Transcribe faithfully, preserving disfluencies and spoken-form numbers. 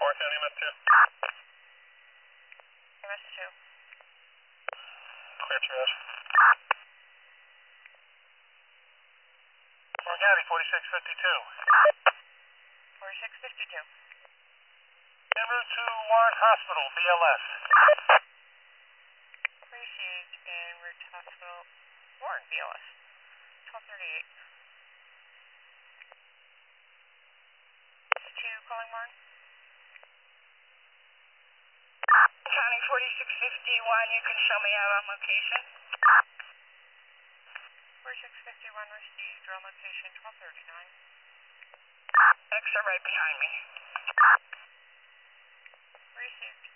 four, County M S two. M S two. Clear triage. Warren County, forty-six fifty-two. forty-six fifty-two. En route to Warren Hospital, B L S. Received en route to hospital, Warren, B L S. twelve thirty-eight. two calling Warren. County forty-six fifty-one, you can show me out on location. forty-six fifty-one received, on location twelve thirty-nine. X are right behind me. Received.